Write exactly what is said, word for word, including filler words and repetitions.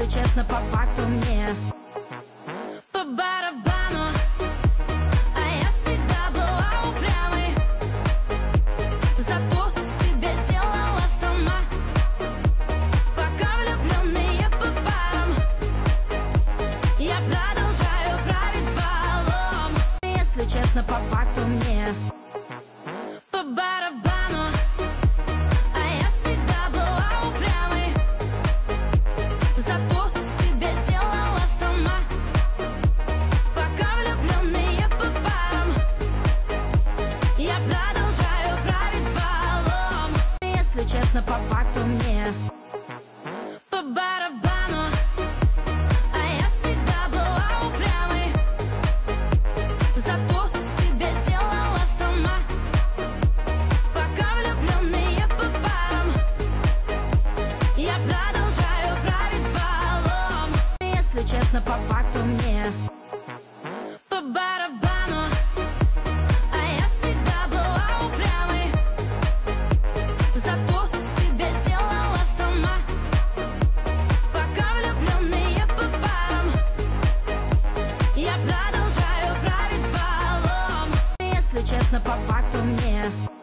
Если честно, по факту мне по барабану, а я всегда была упрямой, зато себе сделала сама. Пока влюбленные по парам, я продолжаю править балом. Если честно, по факту мне по барабану, а я всегда была упрямой, зато себе сделала сама. Пока влюбленные по парам, я продолжаю править балом. Если честно, по факту мне по барабану, а я всегда была упрямой, зато себе сделала сама. Пока влюбленные по парам, я продолжаю править балом. Если честно, по факту мне по барабану, а я всегда была упрямой, зато себе сделала сама. Пока влюбленные по парам, я продолжаю править балом. Если честно, по факту мне